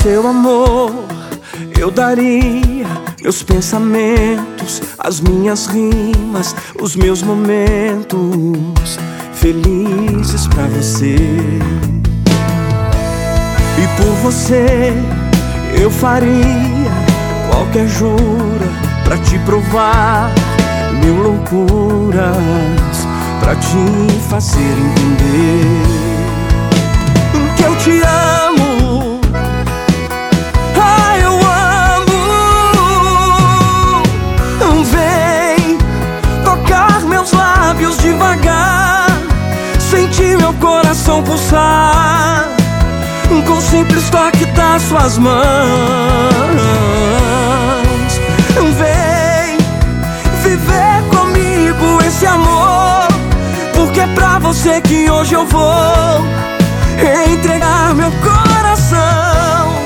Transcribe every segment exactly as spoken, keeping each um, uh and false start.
seu amor eu daria meus pensamentos, as minhas rimas, os meus momentos felizes pra você. E por você eu faria qualquer jura pra te provar mil loucuras, pra te fazer entender que eu te amo. Ah, eu amo. Vem tocar meus lábios devagar, sentir meu coração pulsar com o simples toque das suas mãos. Vem viver comigo esse amor, porque é pra você que hoje eu vou entregar meu coração.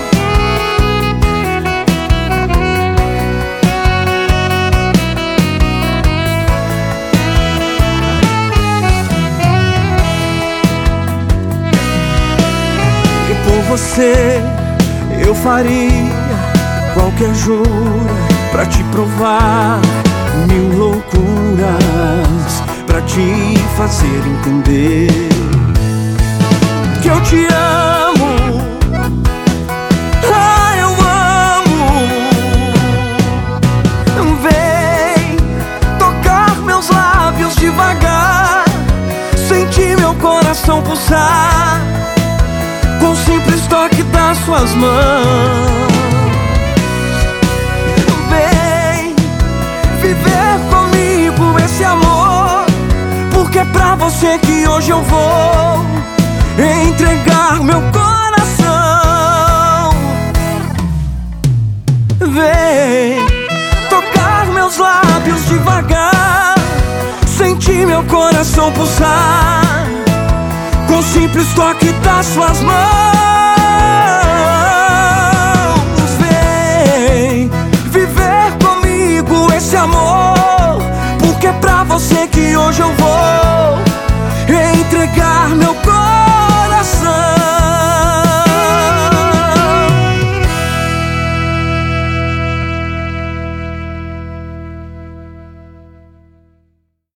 E por você eu faria qualquer jura pra te provar mil loucuras, pra te fazer entender que eu te amo. Ah, eu amo. Vem tocar meus lábios devagar, sentir meu coração pulsar com o simples toque das suas mãos. Vem viver comigo esse amor, porque é pra você que hoje eu vou entregar meu coração. Vem tocar meus lábios devagar, sentir meu coração pulsar com o simples toque das suas mãos. Vem viver comigo esse amor, porque é pra você que hoje eu vou